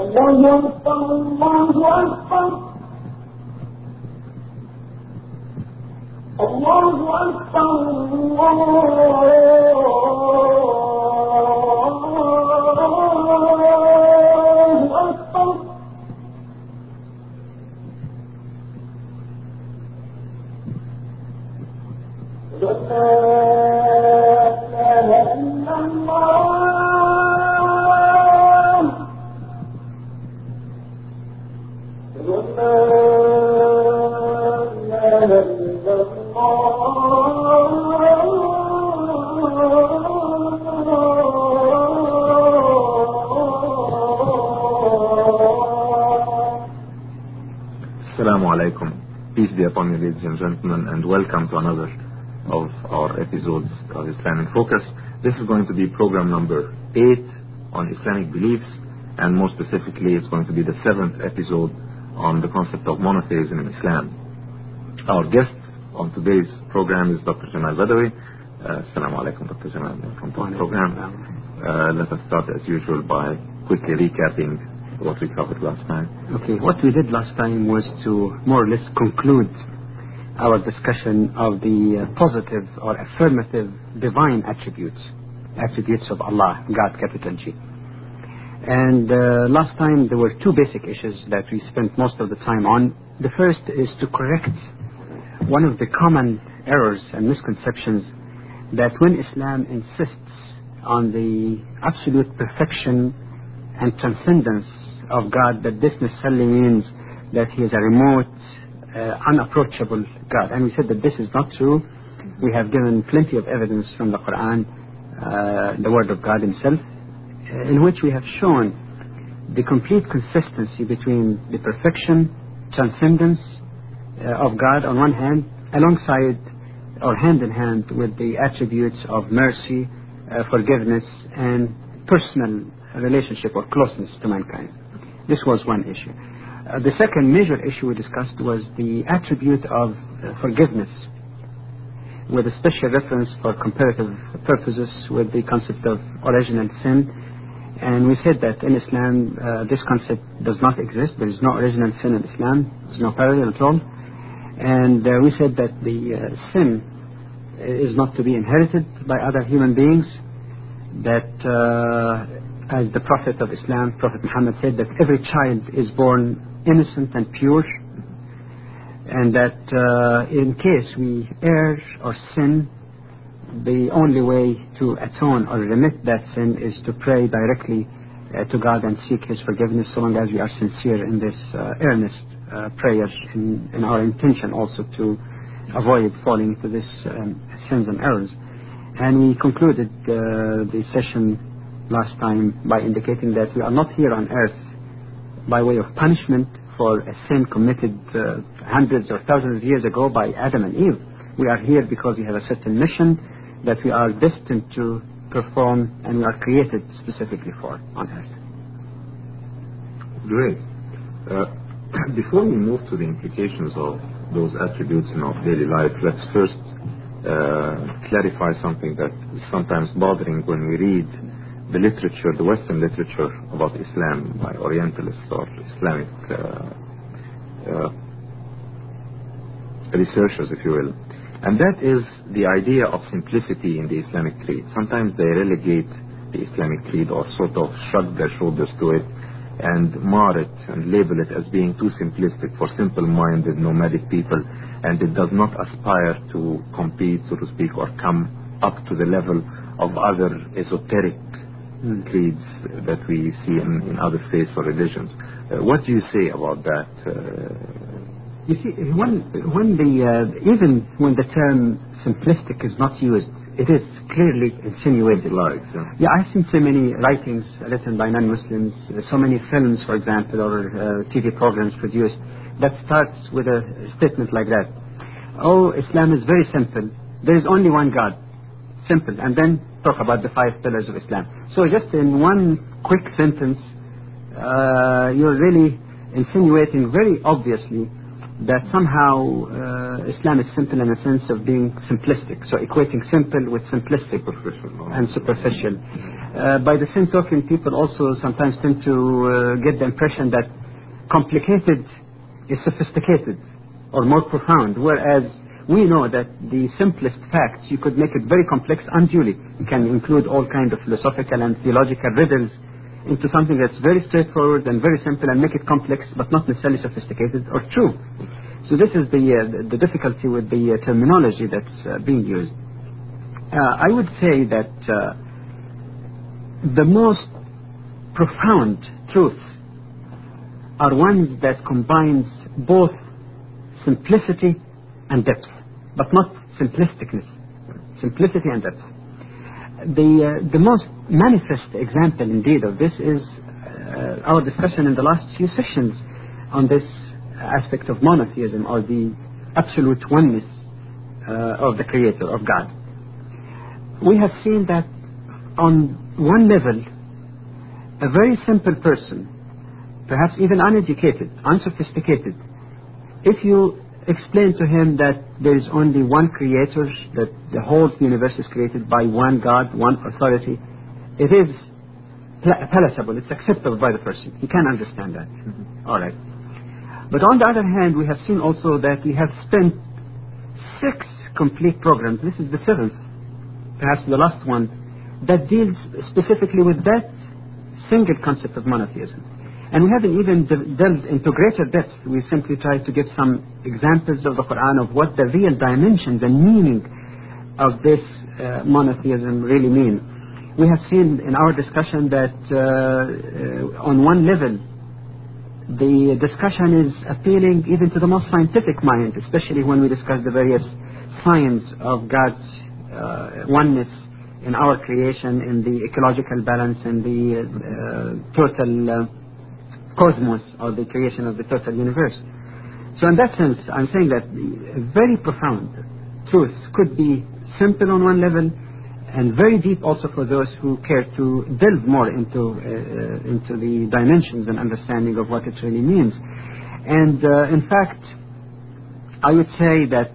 Assalamu alaikum. Peace be upon you, ladies and gentlemen, and welcome to another of our episodes of Islam in Focus. This is going to be program number 8 on Islamic beliefs, and more specifically it's going to be the 7th episode on the concept of monotheism in Islam. Our guest on today's program is Dr. Jamal Badawi. Assalamu alaikum, Dr. Jamal. Welcome to the program. Let us start as usual by quickly recapping what we covered last time. Okay, what we did last time was to more or less conclude our discussion of the positive or affirmative divine attributes of Allah, God, capital G. And last time there were two basic issues that we spent most of the time on. The first is to correct one of the common errors and misconceptions that when Islam insists on the absolute perfection and transcendence of God, that this necessarily means that He is a remote, unapproachable God. And we said that this is not true. We have given plenty of evidence from the Quran, the Word of God Himself, in which we have shown the complete consistency between the perfection, transcendence of God on one hand, alongside or hand in hand with the attributes of mercy, forgiveness, and personal relationship or closeness to mankind. This was one issue. The second major issue we discussed was the attribute of forgiveness, with a special reference for comparative purposes with the concept of original sin. And we said that in Islam this concept does not exist. There is no original sin in Islam. There is no parallel at all. And we said that the sin is not to be inherited by other human beings, that as the Prophet of Islam, Prophet Muhammad, said that every child is born innocent and pure, and that in case we err or sin, the only way to atone or remit that sin is to pray directly to God and seek His forgiveness, so long as we are sincere in this earnest prayer, in our intention also to avoid falling into this sins and errors. And we concluded the session last time by indicating that we are not here on earth by way of punishment for a sin committed hundreds or thousands of years ago by Adam and Eve. We are here because we have a certain mission that we are destined to perform and we are created specifically for on earth. Great. Before we move to the implications of those attributes in our daily life, let's first clarify something that is sometimes bothering when we read the literature, the Western literature about Islam by Orientalists or Islamic researchers, if you will. And that is the idea of simplicity in the Islamic creed. Sometimes they relegate the Islamic creed or sort of shrug their shoulders to it and mar it and label it as being too simplistic for simple-minded nomadic people, and it does not aspire to compete, so to speak, or come up to the level of other esoteric creeds that we see in other faiths or religions. What do you say about that? You see, even when the term simplistic is not used, it is clearly insinuated. Yeah, I've seen so many writings written by non-Muslims, so many films, for example, or TV programs produced that starts with a statement like that. Oh, Islam is very simple. There is only one God. Simple. And then talk about the 5 pillars of Islam. So just in one quick sentence, you're really insinuating very obviously that somehow Islam is simple in the sense of being simplistic. So equating simple with simplistic and superficial. By the same token, people also sometimes tend to get the impression that complicated is sophisticated or more profound, whereas we know that the simplest facts, you could make it very complex unduly. You can include all kinds of philosophical and theological riddles into something that's very straightforward and very simple, and make it complex but not necessarily sophisticated or true. So this is the difficulty with the terminology that's being used. I would say that the most profound truths are ones that combines both simplicity and depth, but not simplisticness. Simplicity and depth. The most manifest example indeed of this is our discussion in the last few sessions on this aspect of monotheism, or the absolute oneness of the Creator, of God. We have seen that on one level, a very simple person, perhaps even uneducated, unsophisticated, if you explain to him that there is only one Creator, that the whole universe is created by one God, one authority, it is palatable, it's acceptable by the person. He can understand that. All right. But on the other hand, we have seen also that we have spent 6 complete programs, this is the 7th, perhaps the last one, that deals specifically with that single concept of monotheism. And we haven't even delved into greater depth. We simply tried to give some examples of the Quran of what the real dimensions and meaning of this monotheism really mean. We have seen in our discussion that on one level, the discussion is appealing even to the most scientific mind, especially when we discuss the various signs of God's oneness in our creation, in the ecological balance, in the total cosmos, or the creation of the total universe. So in that sense, I'm saying that very profound truths could be simple on one level and very deep also for those who care to delve more into the dimensions and understanding of what it really means. And in fact, I would say that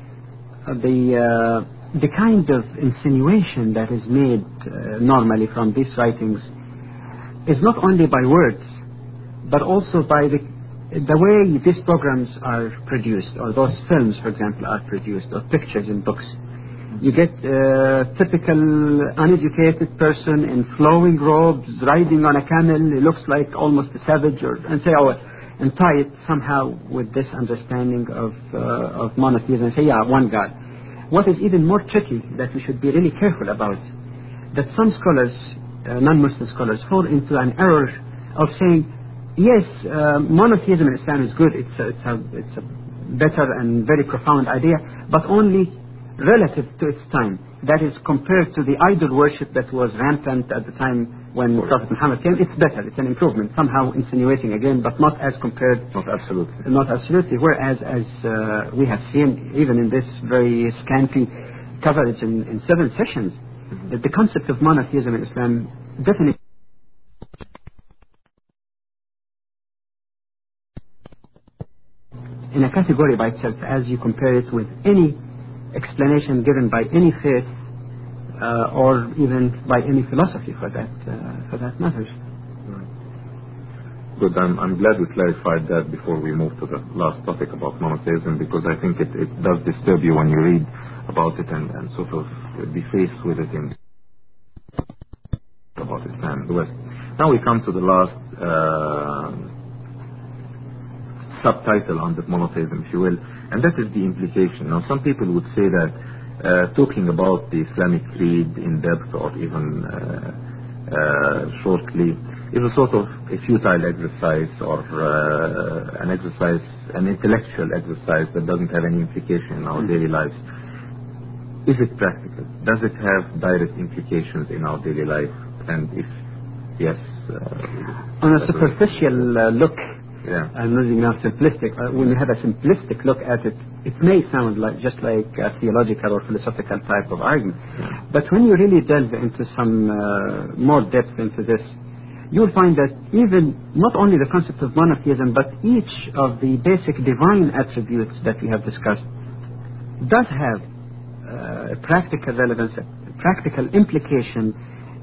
the kind of insinuation that is made normally from these writings is not only by words, but also by the way these programs are produced, or those films, for example, are produced, or pictures in books. You get a typical uneducated person in flowing robes, riding on a camel. He looks like almost a savage, and tie it somehow with this understanding of monotheism, and say, yeah, one God. What is even more tricky, that we should be really careful about, that some scholars, non-Muslim scholars, fall into an error of saying, yes, monotheism in Islam is good. It's a better and very profound idea, but only relative to its time. That is, compared to the idol worship that was rampant at the time when Prophet Muhammad came, it's better. It's an improvement. Somehow insinuating again, but not as compared. Not absolutely. Not absolutely. Whereas, as we have seen, even in this very scanty coverage in 7 sessions, that the concept of monotheism in Islam definitely in a category by itself, as you compare it with any explanation given by any faith or even by any philosophy for that matter. Good. I'm glad we clarified that before we move to the last topic about monotheism, because I think it does disturb you when you read about it and sort of be faced with it in about Islam and the West. Now we come to the last subtitle under monotheism, if you will, and that is the implication. Now, some people would say that talking about the Islamic creed in depth or even shortly is a sort of a futile exercise, or an intellectual exercise that doesn't have any implication in our daily lives. Is it practical? Does it have direct implications in our daily life? And if yes, on a superficial look, I'm using now simplistic. When you have a simplistic look at it, it may sound just like a theological or philosophical type of argument. But when you really delve into some more depth into this, you'll find that even not only the concept of monotheism, but each of the basic divine attributes that we have discussed does have a practical relevance, a practical implication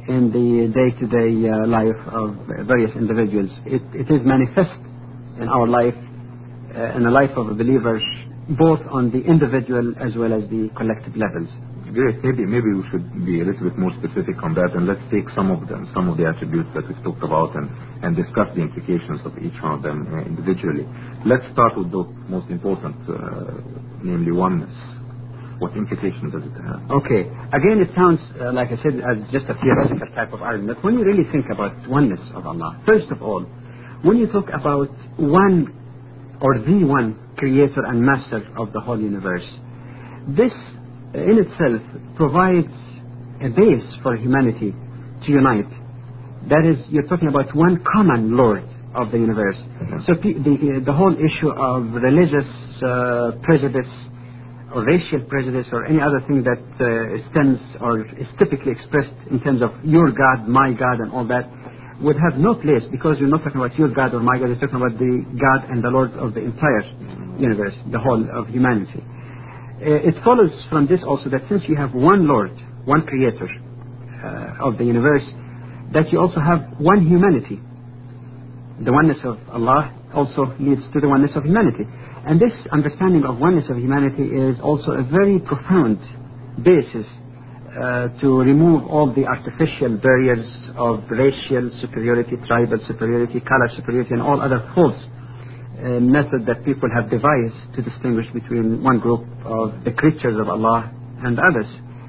in the day-to-day life of various individuals. It is manifest in our life, in the life of a believer, both on the individual as well as the collective levels. Great. Maybe we should be a little bit more specific on that, and let's take some of the attributes that we've talked about and discuss the implications of each one of them individually. Let's start with the most important, namely oneness. What implications does it have? Okay. Again, it sounds, like I said, as just a theoretical type of argument. When you really think about oneness of Allah, first of all, when you talk about one or the one creator and master of the whole universe, this in itself provides a base for humanity to unite. That is, you're talking about one common Lord of the universe. So the whole issue of religious prejudice or racial prejudice or any other thing that stems or is typically expressed in terms of your God, my God, and all that would have no place, because you're not talking about your God or my God, you're talking about the God and the Lord of the entire universe, the whole of humanity. It follows from this also that since you have one Lord, one creator of the universe, that you also have one humanity. The oneness of Allah also leads to the oneness of humanity. And this understanding of oneness of humanity is also a very profound basis to remove all the artificial barriers of racial superiority, tribal superiority, color superiority, and all other false method that people have devised to distinguish between one group of the creatures of Allah and others.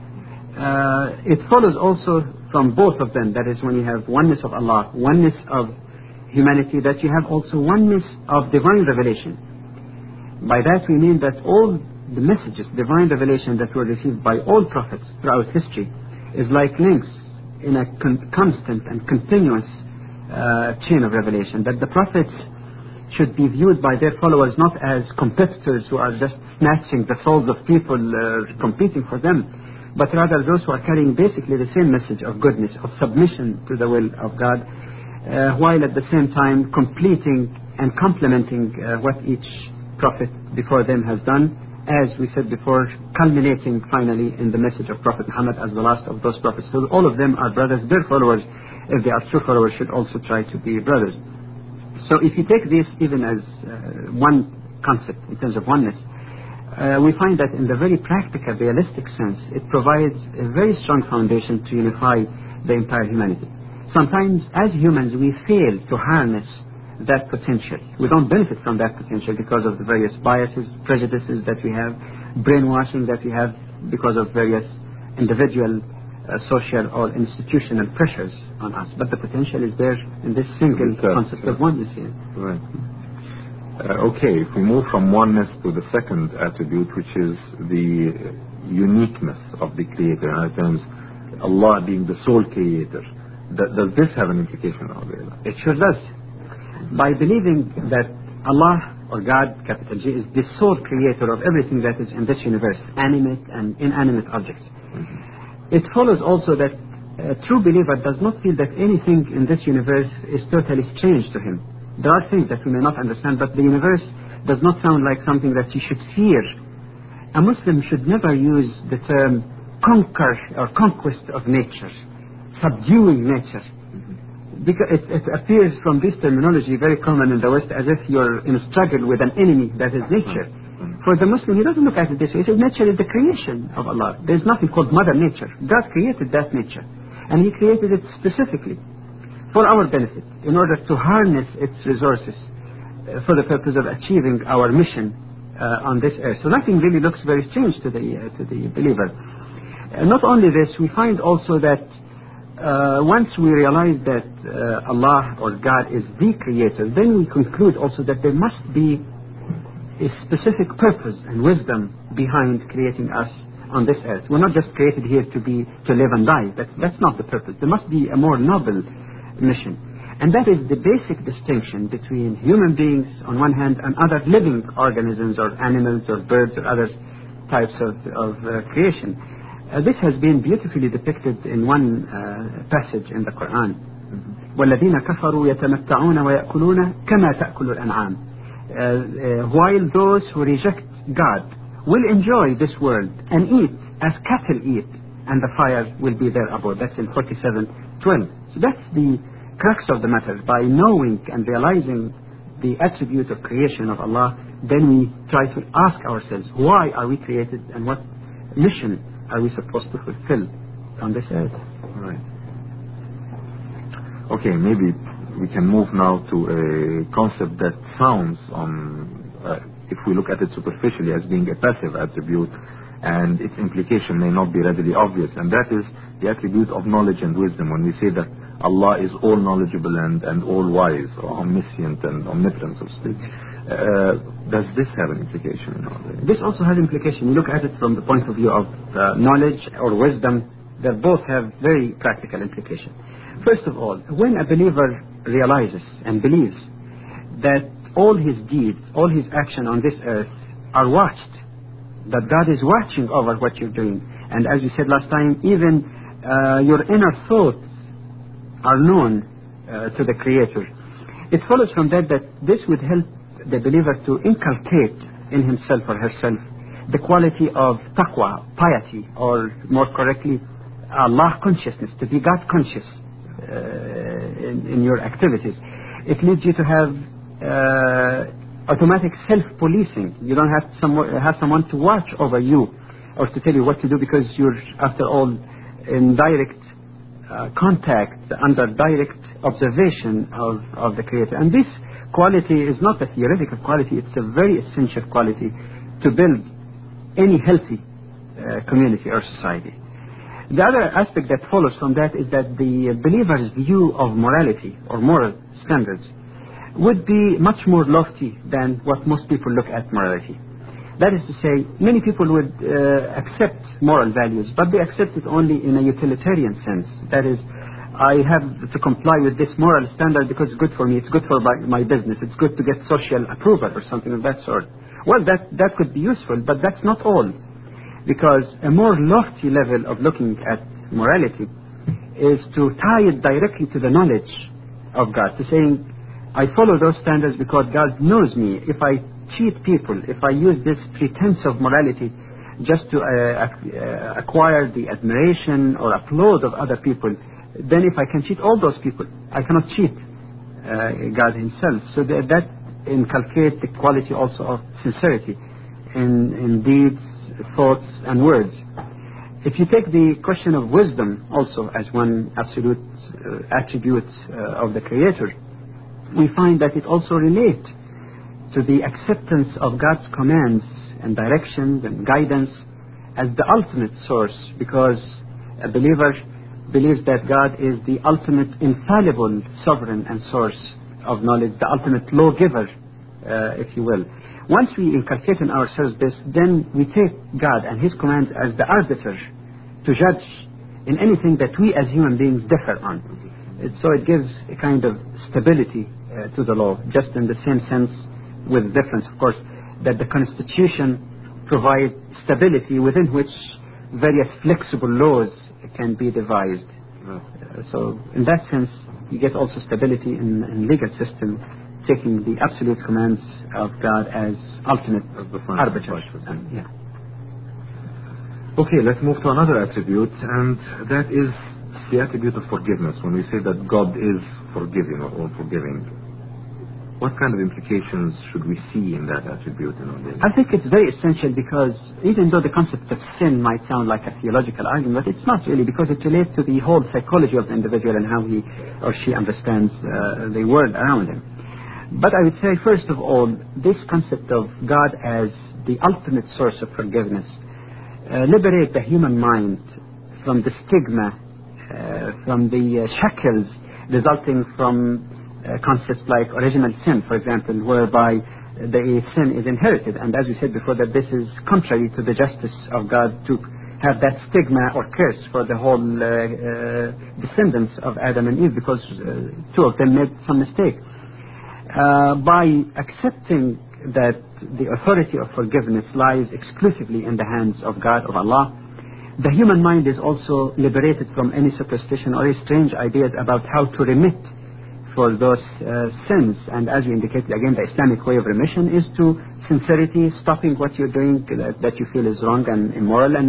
It follows also from both of them, that is, when you have oneness of Allah, oneness of humanity, that you have also oneness of divine revelation. By that we mean that all the messages, divine revelation that were received by all prophets throughout history is like links in a constant and continuous chain of revelation, that the prophets should be viewed by their followers not as competitors who are just snatching the souls of people competing for them, but rather those who are carrying basically the same message of goodness, of submission to the will of God, while at the same time completing and complementing what each prophet before them has done, as we said before, culminating finally in the message of Prophet Muhammad as the last of those prophets. So all of them are brothers. Their followers, if they are true followers, should also try to be brothers. So if you take this even as one concept in terms of oneness, we find that in the very practical, realistic sense, it provides a very strong foundation to unify the entire humanity. Sometimes, as humans, we fail to harness that potential. We don't benefit from that potential because of the various biases, prejudices that we have, brainwashing that we have because of various individual, social or institutional pressures on us. But the potential is there in this single concept of oneness here. Right. Okay, if we move from oneness to the second attribute, which is the uniqueness of the Creator, in terms Allah being the sole Creator, does this have an implication on Allah? It sure does. By believing that Allah, or God, capital G, is the sole creator of everything that is in this universe, animate and inanimate objects. It follows also that a true believer does not feel that anything in this universe is totally strange to him. There are things that we may not understand, but the universe does not sound like something that you should fear. A Muslim should never use the term conquer or conquest of nature, subduing nature. Because it appears from this terminology very common in the West as if you're in a struggle with an enemy that is nature. For the Muslim, he doesn't look at it this way. He says nature is the creation of Allah. There's nothing called Mother Nature. God created that nature. And He created it specifically for our benefit, in order to harness its resources for the purpose of achieving our mission on this earth. So nothing really looks very strange to the believer. Not only this, we find also that once we realize that Allah or God is the creator, then we conclude also that there must be a specific purpose and wisdom behind creating us on this earth. We're not just created here to live and die. That's not the purpose. There must be a more noble mission. And that is the basic distinction between human beings on one hand and other living organisms or animals or birds or other types of creation. This has been beautifully depicted in one passage in the Quran. وَالَّذِينَ كَفَرُوا يَتَمَتَّعُونَ وَيَأْكُلُونَ كَمَا تَأْكُلُ الْأَنْعَامِ. While those who reject God will enjoy this world and eat as cattle eat, and the fire will be their abode. That's in 47:12. So that's the crux of the matter. By knowing and realizing the attribute of creation of Allah, then we try to ask ourselves, why are we created and what mission are we supposed to fulfill on this earth? Right. Okay, maybe we can move now to a concept that sounds if we look at it superficially, as being a passive attribute, and its implication may not be readily obvious, and that is the attribute of knowledge and wisdom. When we say that Allah is all knowledgeable and all wise, or omniscient and omnipotent, so to speak, does this have an implication in our day? This also has implication. You look at it from the point of view of knowledge or wisdom, that both have very practical implication. First of all, when a believer realizes and believes that all his deeds, all his action on this earth are watched, that God is watching over what you're doing, and as you said last time, even your inner thoughts are known to the Creator, it follows from that this would help the believer to inculcate in himself or herself the quality of taqwa, piety, or more correctly, Allah consciousness, to be God conscious in your activities. It leads you to have automatic self-policing. You don't have someone to watch over you or to tell you what to do, because you're, after all, in direct contact, under direct observation of the Creator. And this quality is not a theoretical quality, it's a very essential quality to build any healthy community or society. The other aspect that follows from that is that the believer's view of morality or moral standards would be much more lofty than what most people look at morality. That is to say, many people would accept moral values, but they accept it only in a utilitarian sense. That is, I have to comply with this moral standard because it's good for me, it's good for my business, it's good to get social approval or something of that sort. Well, that could be useful, but that's not all. Because a more lofty level of looking at morality is to tie it directly to the knowledge of God, to saying, I follow those standards because God knows me. If I cheat people, if I use this pretense of morality just to acquire the admiration or applaud of other people, then if I can cheat all those people, I cannot cheat God himself. So that inculcates the quality also of sincerity in deeds, thoughts and words. If you take the question of wisdom also as one absolute attribute of the Creator, we find that it also relates to the acceptance of God's commands and directions and guidance as the ultimate source, because a believer believes that God is the ultimate infallible sovereign and source of knowledge, the ultimate lawgiver, if you will. Once we inculcate in ourselves this, then we take God and His commands as the arbiter to judge in anything that we as human beings differ on. So it gives a kind of stability to the law, just in the same sense, with difference, of course, that the Constitution provides stability within which various flexible laws can be devised. So in that sense, you get also stability in legal system, taking the absolute commands of God as ultimate arbiter. Yeah. Okay, let's move to another attribute, and that is the attribute of forgiveness. When we say that God is forgiving or all forgiving, what kind of implications should we see in that attribute in our day? I think it's very essential, because even though the concept of sin might sound like a theological argument, it's not really, because it relates to the whole psychology of the individual and how he or she understands the world around him. But I would say, first of all, this concept of God as the ultimate source of forgiveness liberate the human mind from the stigma, from the shackles resulting from concepts like original sin, for example, whereby the sin is inherited. And as we said before, that this is contrary to the justice of God to have that stigma or curse for the whole descendants of Adam and Eve, because two of them made some mistake. By accepting that the authority of forgiveness lies exclusively in the hands of God, of Allah, the human mind is also liberated from any superstition or strange ideas about how to remit for those sins. And as you indicated, again, the Islamic way of remission is to sincerity, stopping what you're doing that you feel is wrong and immoral, and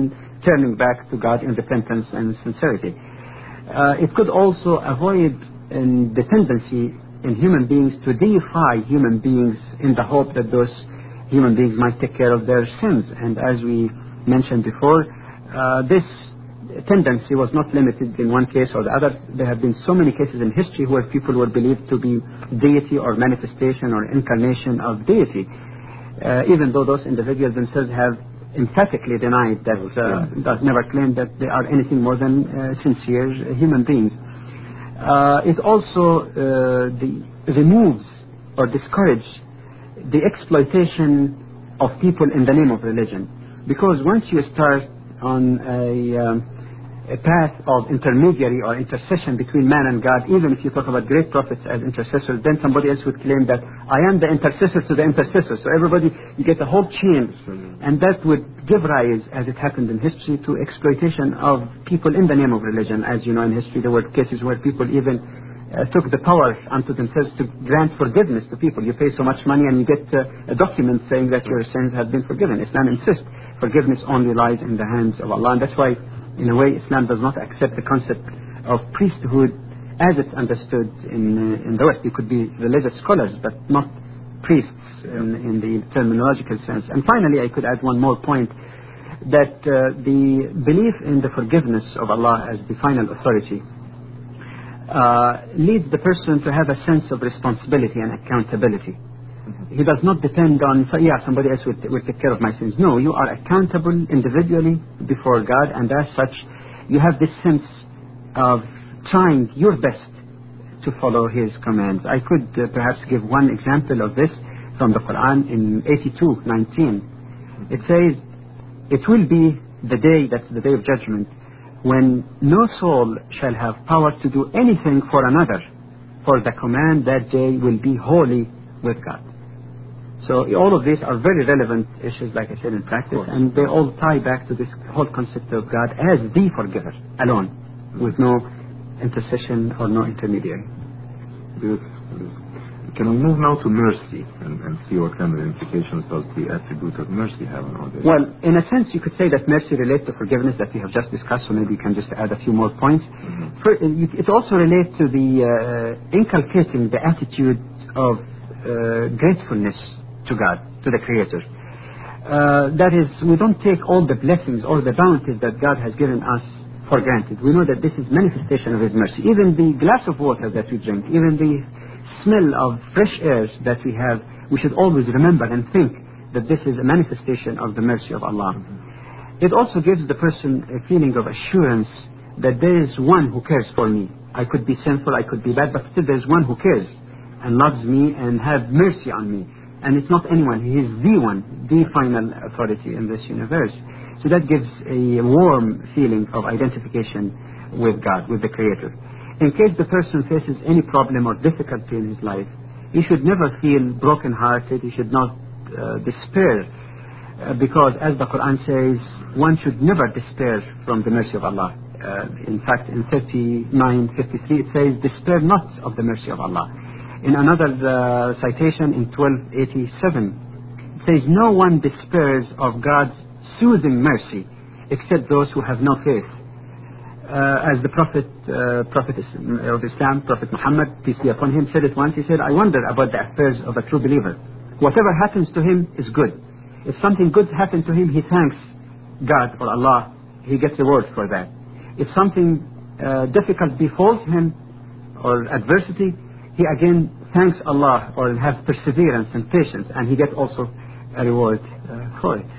turning back to God in repentance and sincerity. It could also avoid the tendency in human beings to deify human beings in the hope that those human beings might take care of their sins. And as we mentioned before, this tendency was not limited in one case or the other. There have been so many cases in history where people were believed to be deity or manifestation or incarnation of deity, even though those individuals themselves have emphatically denied that, never claimed that they are anything more than sincere human beings. It also removes or discourages the exploitation of people in the name of religion. Because once you start on a path of intermediary or intercession between man and God, even if you talk about great prophets as intercessors, then somebody else would claim that I am the intercessor to the intercessor. So everybody, you get a whole chain. And that would give rise, as it happened in history, to exploitation of people in the name of religion. As you know, in history there were cases where people even took the power unto themselves to grant forgiveness to people. You pay so much money and you get a document saying that your sins have been forgiven. Islam insists forgiveness only lies in the hands of Allah. And that's why, in a way, Islam does not accept the concept of priesthood as it's understood in the West. You could be religious scholars, but not priests in the terminological sense. And finally, I could add one more point, that the belief in the forgiveness of Allah as the final authority leads the person to have a sense of responsibility and accountability. He does not depend on, somebody else will take care of my sins. No, you are accountable individually before God, and as such, you have this sense of trying your best to follow His commands. I could perhaps give one example of this from the Quran in 82:19. It says, "It will be the day," that's the day of judgment, "when no soul shall have power to do anything for another, for the command that day will be holy with God." So all of these are very relevant issues, like I said, in practice, and they all tie back to this whole concept of God as the forgiver, alone, with no intercession or no intermediary. Beautiful. Can we move now to mercy and see what kind of implications does the attribute of mercy have on all this? Well, in a sense, you could say that mercy relates to forgiveness that we have just discussed, so maybe you can just add a few more points. It also relates to the inculcating the attitude of gratefulness to God, to the Creator. That is, we don't take all the blessings or the bounties that God has given us for granted. We know that this is manifestation of His mercy. Even the glass of water that we drink, even the smell of fresh air that we have, we should always remember and think that this is a manifestation of the mercy of Allah. It also gives the person a feeling of assurance that there is one who cares for me. I could be sinful, I could be bad, but still there is one who cares and loves me and has mercy on me. And it's not anyone, He is the one, the final authority in this universe. So that gives a warm feeling of identification with God, with the Creator. In case the person faces any problem or difficulty in his life, he should never feel broken-hearted, he should not despair, because as the Quran says, one should never despair from the mercy of Allah. In fact, in 39:53 it says, "Despair not of the mercy of Allah." In another citation in 1287, it says, "No one despairs of God's soothing mercy except those who have no faith." As the Prophet of Islam, Prophet Muhammad, peace be upon him, said it once. He said, "I wonder about the affairs of a true believer. Whatever happens to him is good. If something good happens to him, he thanks God or Allah. He gets reward for that. If something difficult befalls him or adversity, he again thanks Allah or has perseverance and patience, and he gets also a reward for it."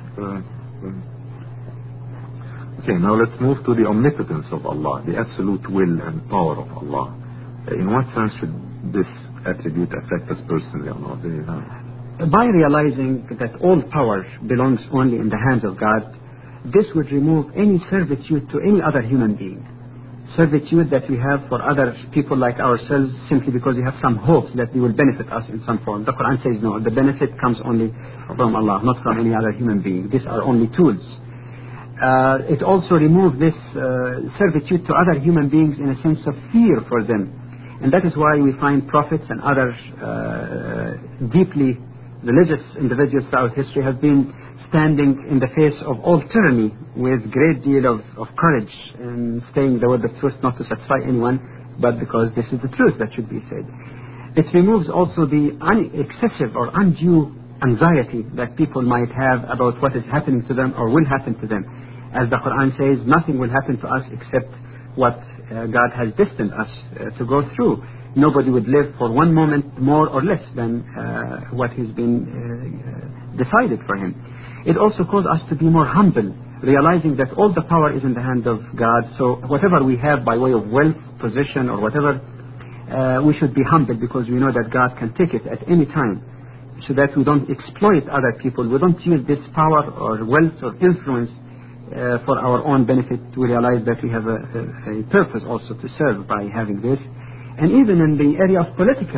Okay, now let's move to the omnipotence of Allah, the absolute will and power of Allah. In what sense should this attribute affect us personally on our daily life? By realizing that all power belongs only in the hands of God, this would remove any servitude to any other human being. Servitude that we have for other people like ourselves simply because we have some hopes that they will benefit us in some form. The Quran says no, the benefit comes only from Allah, not from any other human being. These are only tools. It also removes this servitude to other human beings in a sense of fear for them. And that is why we find prophets and other deeply religious individuals throughout history have been standing in the face of all tyranny with great deal of courage and saying the word of truth, not to satisfy anyone, but because this is the truth that should be said. It removes also the excessive or undue anxiety that people might have about what is happening to them or will happen to them. As the Quran says, nothing will happen to us except what God has destined us to go through. Nobody would live for one moment more or less than what has been decided for him. It also calls us to be more humble, realizing that all the power is in the hand of God. So whatever we have by way of wealth, position, or whatever, we should be humble because we know that God can take it at any time, so that we don't exploit other people. We don't use this power or wealth or influence for our own benefit. We realize that we have a purpose also to serve by having this. And even in the area of political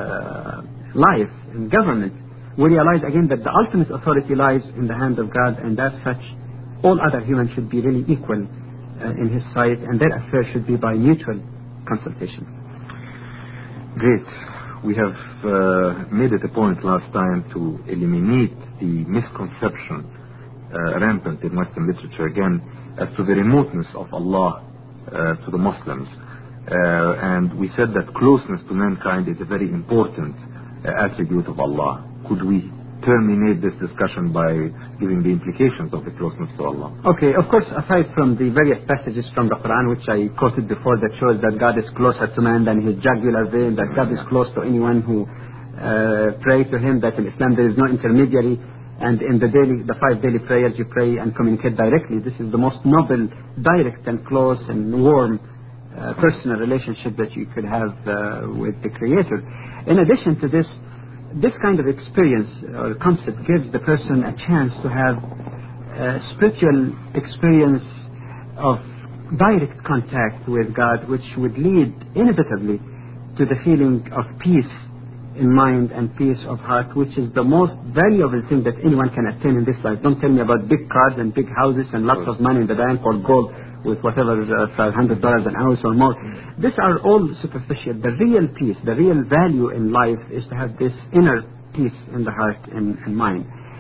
life and government, we realize again that the ultimate authority lies in the hand of God, and as such, all other humans should be really equal in His sight, and their affairs should be by mutual consultation. Great. We have made it a point last time to eliminate the misconception rampant in Western literature again as to the remoteness of Allah to the Muslims. And we said that closeness to mankind is a very important attribute of Allah. Could we terminate this discussion by giving the implications of the closeness to Allah? Okay, of course, aside from the various passages from the Quran which I quoted before that shows that God is closer to man than his jugular vein, that God is close to anyone who prays to him, that in Islam there is no intermediary, and in the 5 daily prayers you pray and communicate directly. This is the most noble, direct and close and warm personal relationship that you could have with the Creator. In addition to this kind of experience or concept gives the person a chance to have a spiritual experience of direct contact with God, which would lead inevitably to the feeling of peace in mind and peace of heart, which is the most valuable thing that anyone can attain in this life. Don't tell me about big cars and big houses and lots of money in the bank or gold with whatever $500 an ounce or more. These are all superficial. The real peace, the real value in life is to have this inner peace in the heart and mind.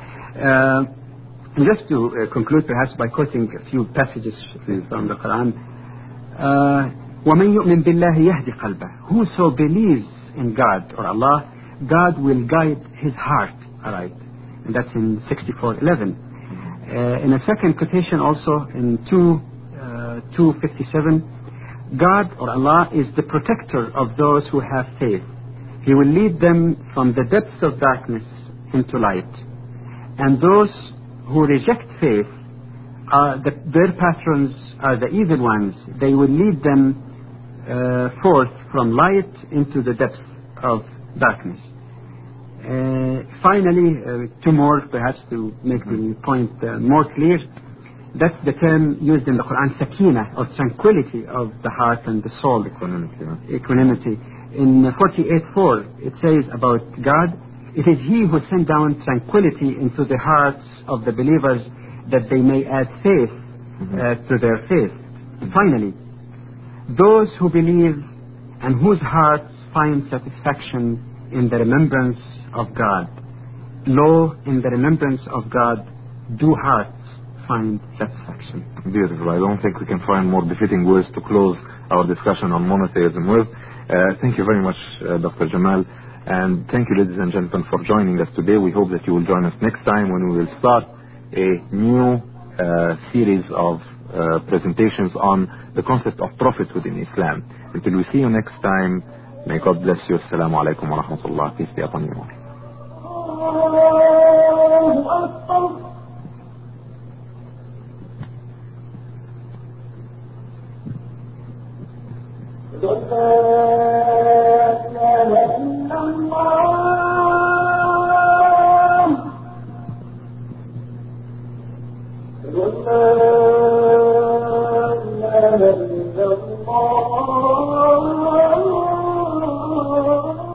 Just to conclude perhaps by quoting a few passages from the Quran. وَمَنْ يُؤْمِنْ بِاللَّهِ يَهْدِ قَلْبَهُ. Whoso believes in God or Allah, God will guide his heart. All right. And that's in 64:11. In a second quotation also in 2:57, God or Allah is the protector of those who have faith. He will lead them from the depths of darkness into light. And those who reject faith, their patrons are the evil ones. They will lead them forth from light into the depths of darkness. Finally, 2 more perhaps to make the point more clear. That's the term used in the Quran, sakina, or tranquility of the heart and the soul. Equanimity. In 48:4, it says about God, it is He who sent down tranquility into the hearts of the believers that they may add faith to their faith. Finally, those who believe and whose hearts find satisfaction in the remembrance of God. Lo, in the remembrance of God, do hearts find satisfaction. Beautiful. I don't think we can find more befitting words to close our discussion on monotheism with. Thank you very much, Dr. Jamal. And thank you, ladies and gentlemen, for joining us today. We hope that you will join us next time when we will start a new series of presentations on the concept of prophethood in Islam. Until we see you next time, may God bless you. Assalamu alaikum wa rahmatullah. Peace be upon you all.